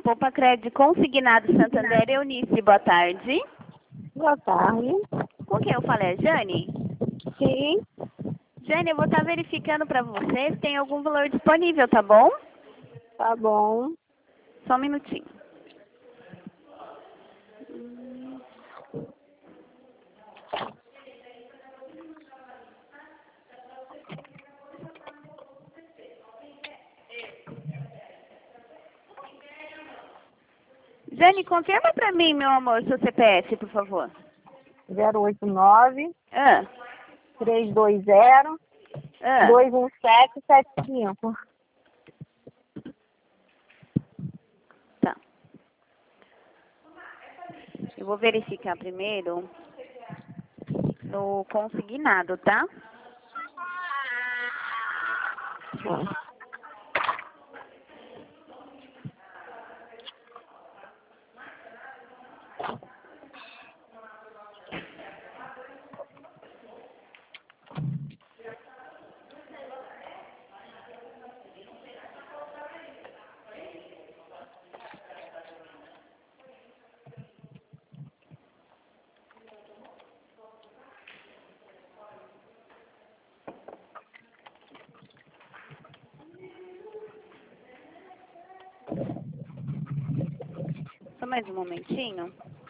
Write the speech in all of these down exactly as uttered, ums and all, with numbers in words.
Poupa Crédito Consignado Santander, Eunice, boa tarde. Boa tarde. Com quem eu falei, é Jane? Sim. Jane, eu vou estar verificando para você se tem algum valor disponível, tá bom? Tá bom. Só um minutinho. Jane, confirma para mim, meu amor, seu C P F, por favor. zero oito nove, Ah, três dois zero, ah. dois um sete sete cinco. Tá. Eu vou verificar primeiro no consignado, tá? Só mais um momentinho.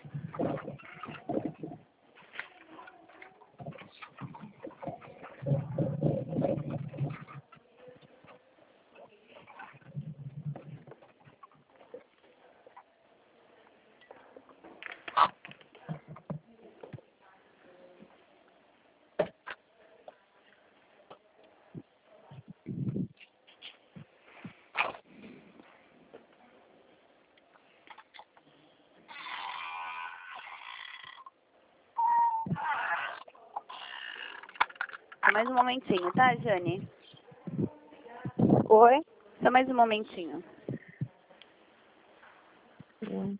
Só mais um momentinho, tá, Jane? Oi? Só mais um momentinho. Hum.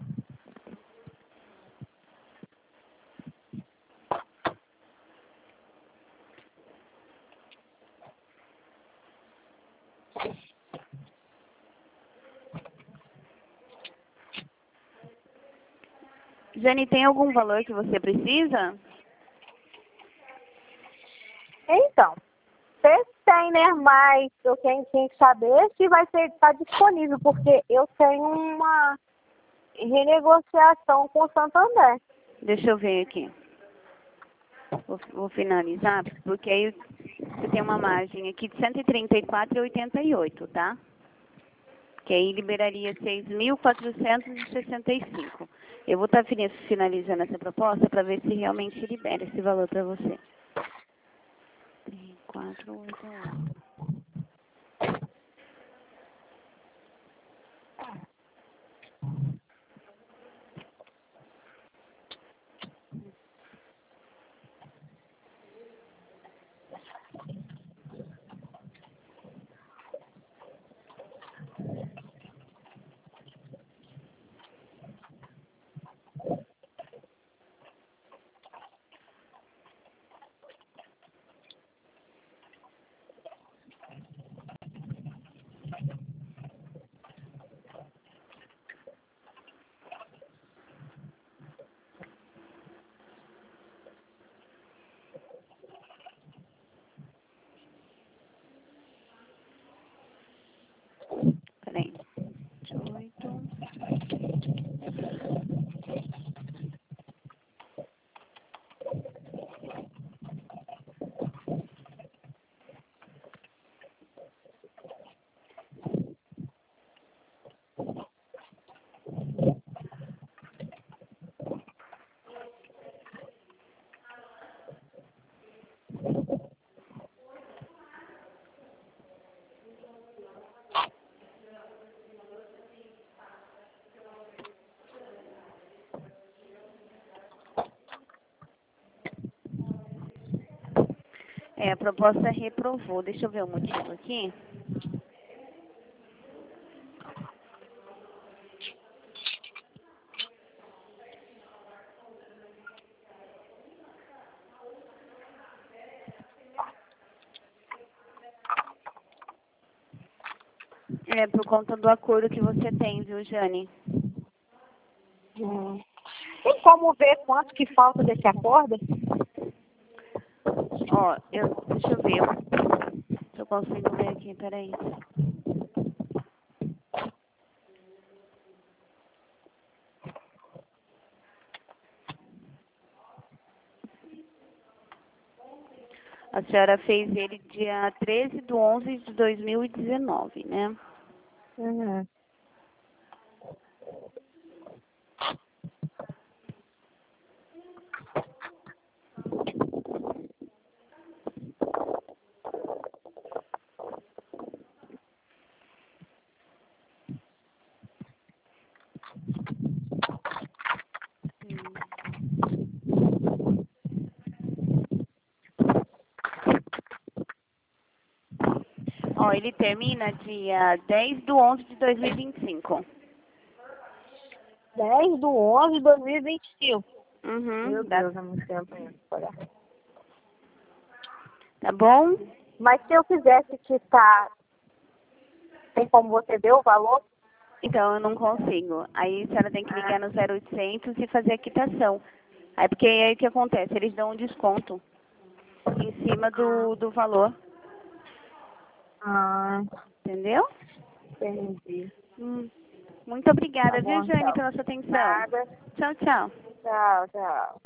Jane, tem algum valor que você precisa? Então, se tem, né? Mas eu tenho, tenho que saber se vai ser, tá disponível, porque eu tenho uma renegociação com o Santander. Deixa eu ver aqui. Vou, vou finalizar, porque aí você tem uma margem aqui de cento e trinta e quatro reais e oitenta e oito centavos, tá? Que aí liberaria seis mil quatrocentos e sessenta e cinco. Eu vou estar finalizando essa proposta para ver se realmente libera esse valor para você. quatro, oito, oito. Peraí. oito. É, a proposta reprovou. Deixa eu ver o motivo aqui. É por conta do acordo que você tem, viu, Jane? Hum. Tem como ver quanto que falta desse acordo? Ó, eu, deixa eu ver se eu consigo ver aqui, peraí. A senhora fez ele dia treze de onze de dois mil e dezenove, né? Uhum. Ó, ele termina dia dez de onze de dois mil e vinte e cinco. dez de onze de dois mil e vinte e cinco. Uhum, Meu dá- Deus, é muito tempo ainda. Olha. tá bom? Mas se eu quisesse quitar, tem como você ver o valor? Então, eu não consigo. Aí a senhora tem que ligar no zero oitocentos e fazer a quitação. Aí, porque aí o que acontece? Eles dão um desconto em cima do, do valor, Ah, entendeu? entendi. Hum. Muito obrigada, Tá viu, bom, Jane, então. pela sua atenção. Nada. Tchau, tchau. Tchau, tchau.